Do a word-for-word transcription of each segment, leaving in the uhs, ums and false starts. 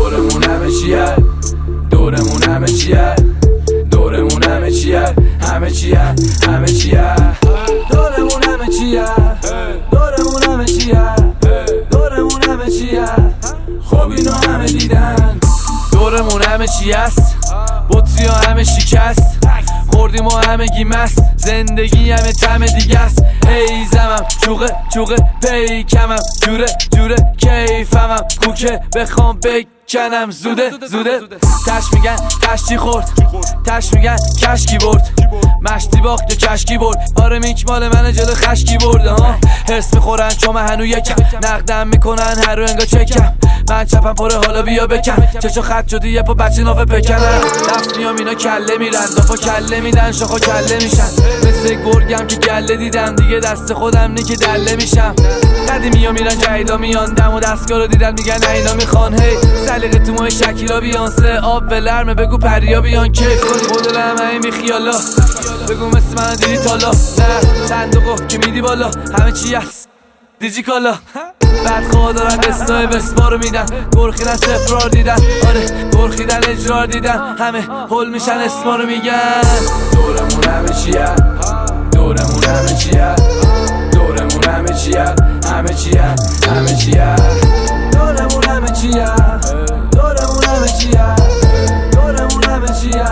دورمون همه چیه، دورمون همه چیه، دورمون همه چیه، همه چیه، همه چیه، دورمون همه چیه، دورمون همه چیه، دورمون همه چیه، خب اینو همه دیدن. دورمون همه چی است، بطری ها همه شکست، خوردیم و همه گی مست، زندگی همه طعم دیگه است. هیزمم چوقه چوقه پیکمم، جوره جوره کیفمم، کوکه بخوام بکنم زوده زوده. تش میگن تشتی خورد، تش میگن کشکی برد، مشتی باخت یا کشکی برد، آره میک مال من جلو خشکی برده ها. حس میخورن چون من هنو یکم، نقدم میکنن هر رو انگا چکم، من چپم پره حالا بیا بکن، چشو خط شدی یه پا بچه نافه پکنن. دفت میام اینا کله میرن، دافا کله میدن شاخا کله میشن، مثل گرگم که گله دیدم دیگه دست خودم نی که دله میشم. قدی میام میرن جهیدا میان، دم و دستگاه رو دیدن میگن نه اینا میخوان. هی سلیقه تو ماه شکیلا بیانسه، آب به لرمه بگو پریا بیان کیف کنی خودل همه این بیخیالا، بگو مثل من دیدی تالا، نه صندوقو که میدی بالا همه چی هست دیجی کالا. بدخواه دارن اسنای بسپا رو میدن، گرخیدن سفرار دیدن، آره گرخیدن اجرار دیدن، همه هل میشن اسما رو میگن. دورمون همه چیه، دورمون همه چیه، دورمون همه چیه، همه چیه، همه چیه، دورمون همه چیه، دورمون همه چیه، دورمون همه چیه،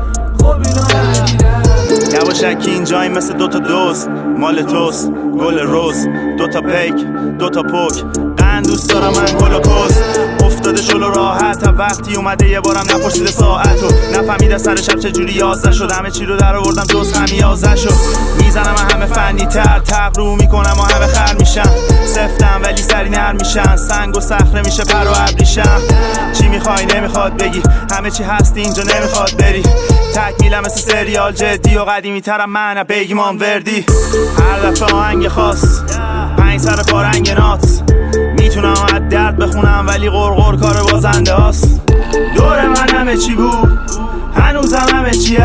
خب اینو همه دیدن. یواشکی اینجایی مثل دوتا دوست، مال توست گل روز، دوتا پیک دوتا پوک، قند دوست دارم من گل و پست، افتاده شلو راحت وقتی اومده یه بارم نپرسیده ساعتو، نفهمیده سر شب چجوری یازده شد، همه چی رو در آوردم جز خمیازه شد. میزنم همه فنی تر، تقرو میکنم و همه خر میشن، سفتم ولی سری نر میشن، سنگ و صخره میشه پر و ابریشم. چی میخوای نمیخواد بگی، همه چی هستی اینجا نمیخواد بری، تکمیلم مثل سریال جدی و قدیمی ترم من بگیمان وردی. هر دفعه آهنگ خاص، پنج سر پارنگ نات، میتونم از درد بخونم ولی غرغر کار بازنده هاست. دور من همه چی بود، هنوزم همه چیه،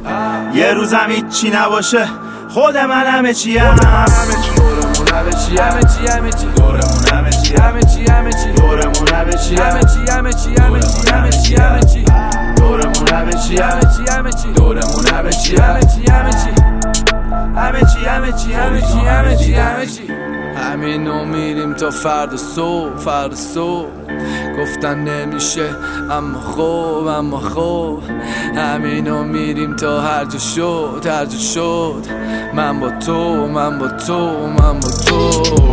یه روزم هیچی نباشه خود من همه چیه. دورمون همه چی، همه چی، همه چی، دورمون همه چی، همه چی، همه چی، دورمون همه چی، همه چی، همه چی، همه چی، همه چی، همه چی، دورمون همه چی، همه چی، همه چی، دورمون همه چی، همه چی، همه چی، همه چی، همه چی، همه چی، همه چی، همه چی. همینو میریم تا فردا صبح، فردا صبح گفتن نمیشه اما خوب، اما خوب همینو میریم تا هر جا شد، هر جا شد، من با تو، من با تو، من با تو.